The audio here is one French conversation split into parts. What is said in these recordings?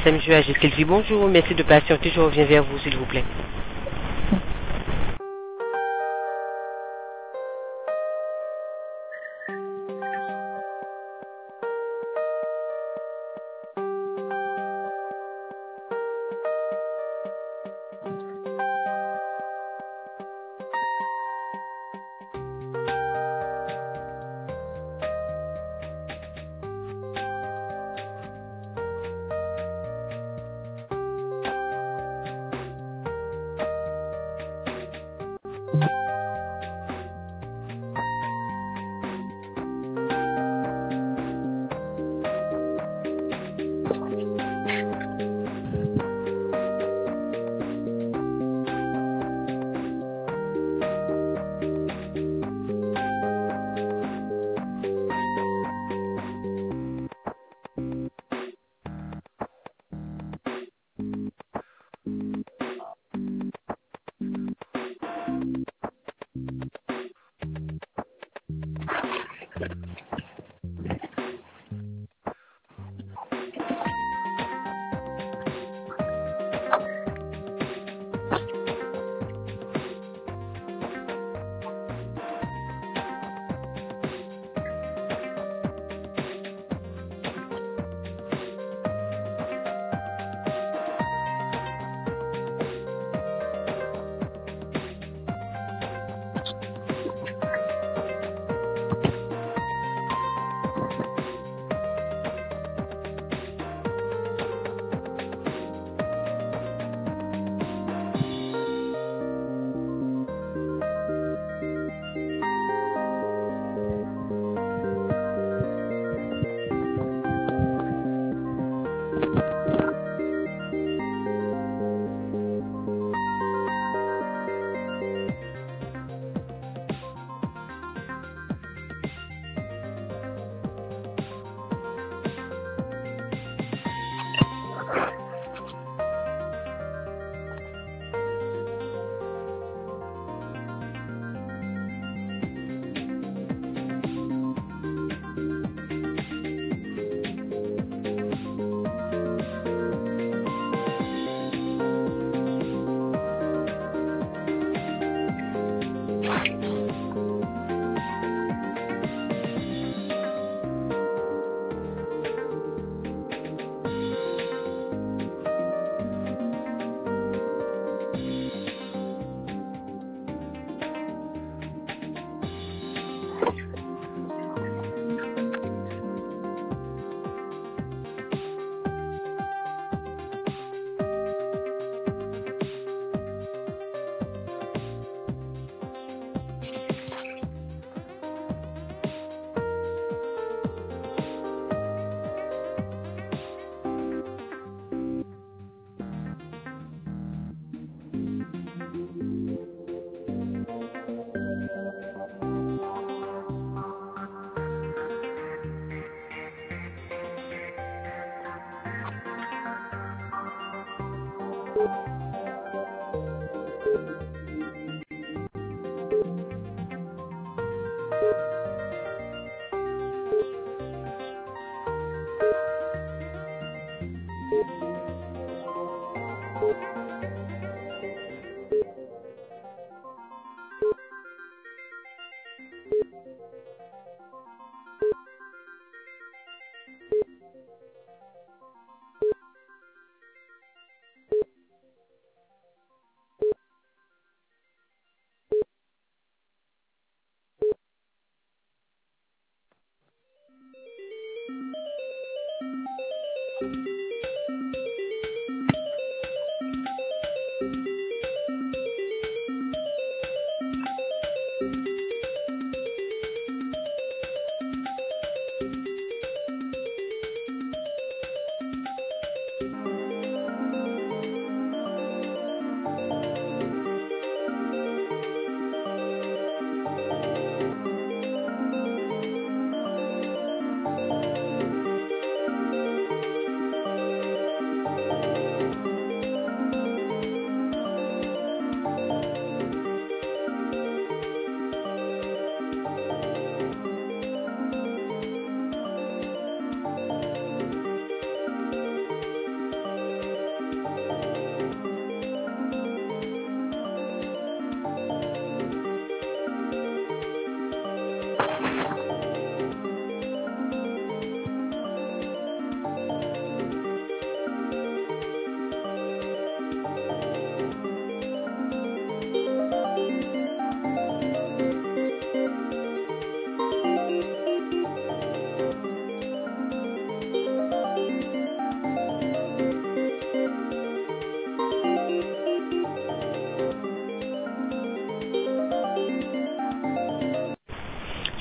SMJ Agis Kelvi, bonjour, merci de patienter, je reviens vers vous s'il vous plaît.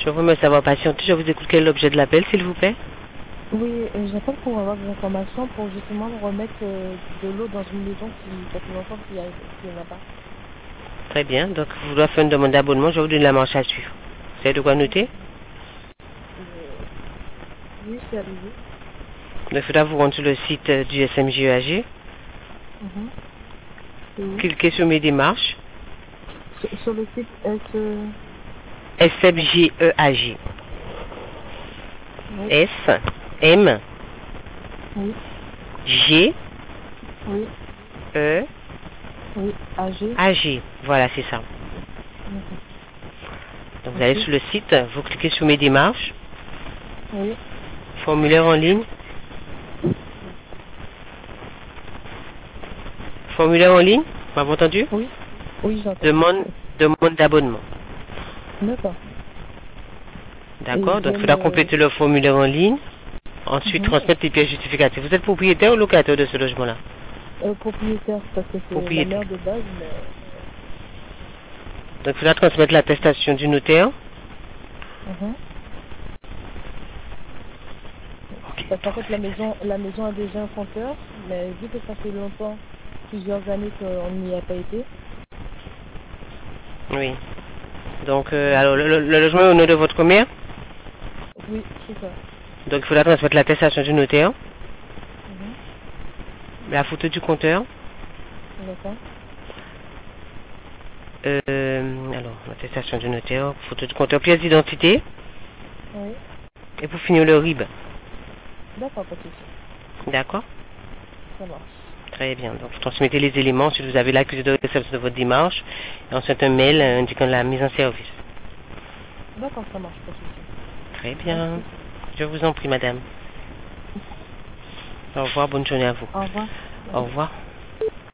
Je vous remercie d'avoir patienté. Je vous écoute. Quel est l'objet de l'appel, s'il vous plaît? Oui, j'appelle pour avoir des informations pour justement remettre de l'eau dans une maison qui ça fait longtemps qu'il n'y en a pas. Très bien. Donc, vous doit faire une demande d'abonnement. Je vais vous donner la marche à suivre. Vous savez de quoi noter? Oui, c'est arrivé. Donc, il faudra vous rendre sur le site du SMJEAG. Oui. Cliquez sur mes démarches. Sur le site SMJEAG. Oui. S, M, Oui. G, Oui. E, Oui. AG. AG. Voilà, c'est ça. D'accord. Donc, vous allez sur le site, vous cliquez sur mes démarches. Oui. Formulaire en ligne. Formulaire en ligne, vous m'avez entendu? Oui. Oui, j'entends. Demande d'abonnement. D'accord. D'accord, donc il faudra compléter le formulaire en ligne. Ensuite, transmettre les pièces justificatives. Vous êtes propriétaire ou locataire de ce logement-là? Propriétaire, parce que c'est la mère de base, mais... Donc il faudra transmettre l'attestation du notaire. Parce qu'en fait, la maison a déjà un compteur, mais vu que ça fait longtemps, plusieurs années qu'on n'y a pas été. Oui. Donc, alors, le logement est au nom de votre mère? Oui, c'est ça. Donc il faudra transmettre l'attestation du notaire. La photo du compteur. D'accord. Alors, l'attestation du notaire, photo du compteur, pièce d'identité. Oui. Et pour finir le RIB. D'accord, pas de souci. D'accord. Ça marche. Très bien. Donc, vous transmettez les éléments. Ensuite, vous avez l'accusé de réception de votre démarche. Et ensuite, un mail indiquant la mise en service. D'accord, ça marche, pas de souci. Très bien. Je vous en prie, madame. Au revoir. Bonne journée à vous. Au revoir. Au revoir.